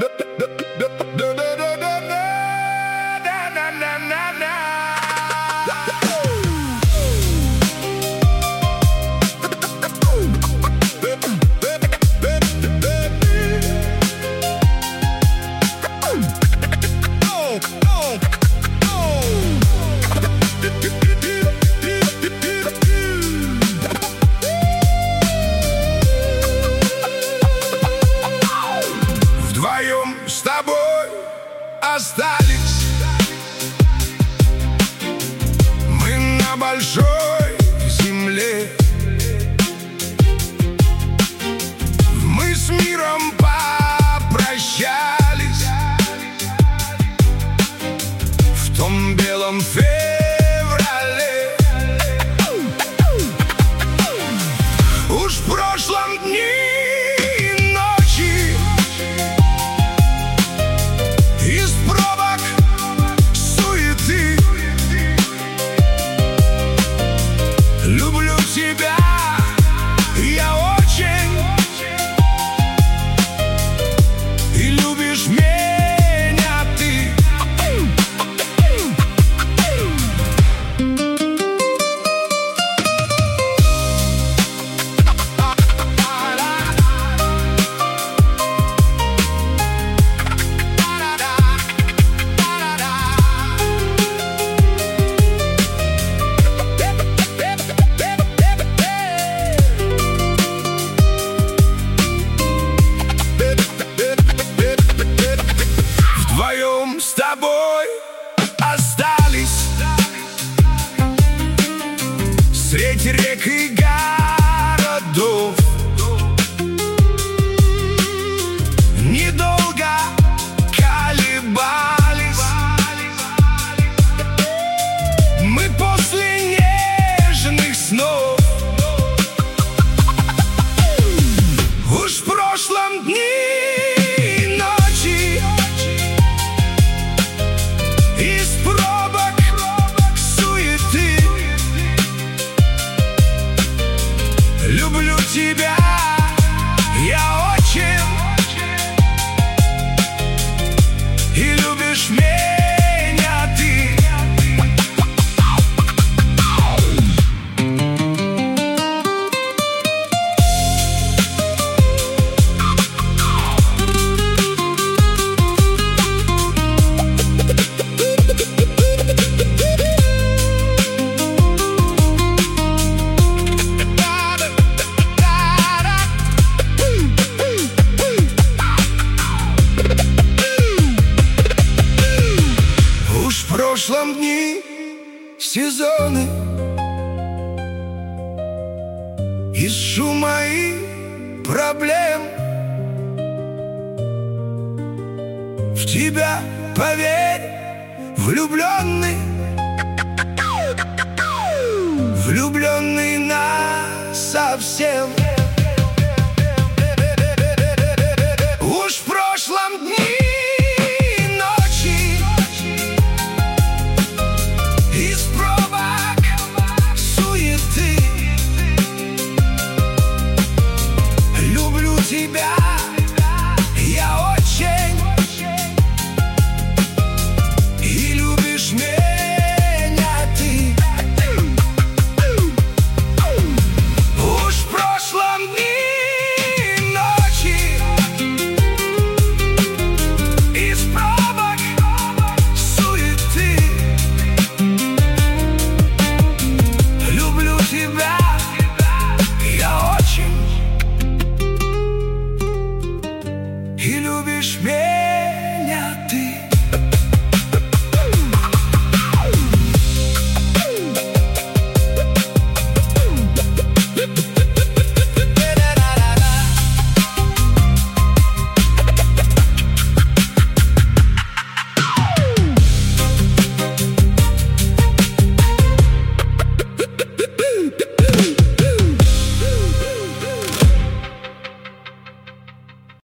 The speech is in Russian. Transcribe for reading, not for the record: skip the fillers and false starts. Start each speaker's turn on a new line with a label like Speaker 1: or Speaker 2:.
Speaker 1: Вдвоем с тобой остались мы на большой земле. Мы с миром попрощались в том белом феврале. Уж в прошлом дни тебя я очень, и любишь меня ты. Вдвоем с тобой остались средь рек и городов. Недолго колебались мы после нежных снов. Уж в прошлом дни люблю тебя я очень, и любишь меня ты. В прошлом дни сезоны из шума и проблем. В тебя, поверь, влюбленный насовсем. Уж в прошлом дни тебя